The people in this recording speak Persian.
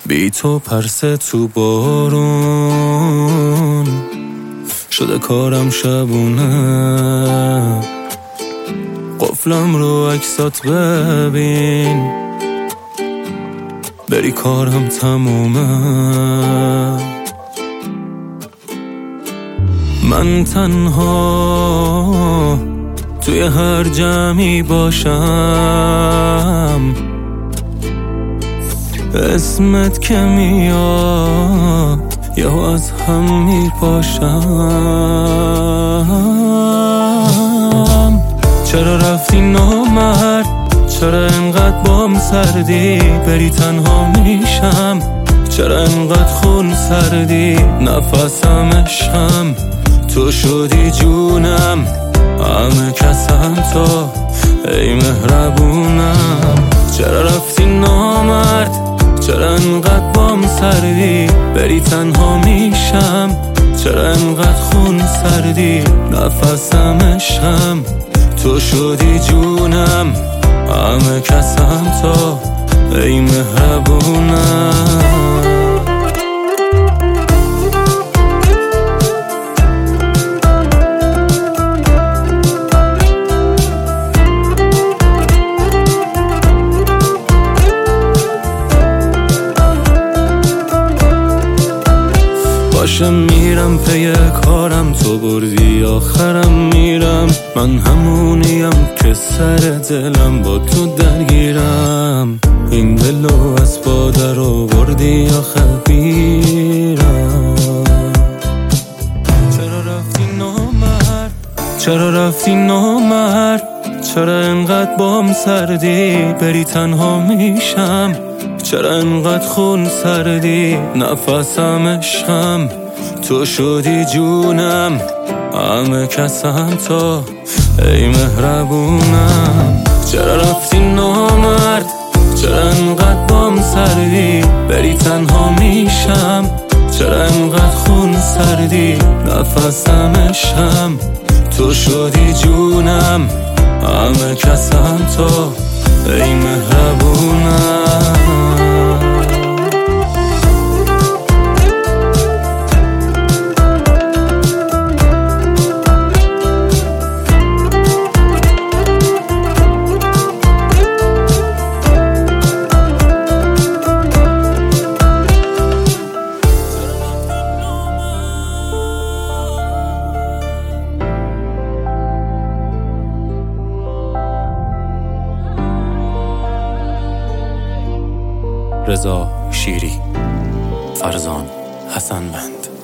بی تو پرسه تو بارون شده کارم شبونه، قفلم رو عکسات ببین بری کارم تمومه. من تنها توی هر جمعی باشم، اسمت که میاد یا از هم میپاشم. چرا رفتی نامرد، چرا انقدر بام سردی، بری تنها میشم، چرا انقدر خون سردی، نفسم عشقم تو شدی جونم، همه کسم تو ای مهربونم. چرا رفتی نامرد، چرا انقدر بام سردی، بری تنها میشم، چرا انقدر خون سردی، نفسم عشقم تو شدی جونم، همه کسم تو ای مهربونم. باشه میرم پی کارم، تو بردی آخرم میرم، من همونیم که سر دلم با تو درگیرم، این دلو از پادر آوردی آخر بیرم. چرا رفتی نامرد، چرا رفتی نامرد، چرا انقدر بام سردی، بری تنها میشم، چرا انقدر خون سردی، نفسم عشقم تو شدی جونم، همه کسم تو ای مهربونم. چرا رفتی نامرد، چرا انقدر بام سردی، بری تنها میشم، چرا انقدر خون سردی، نفسم عشقم تو شدی جونم، همه کسم تو ای مهربونم. رضا شیری، فرزان حسنوند.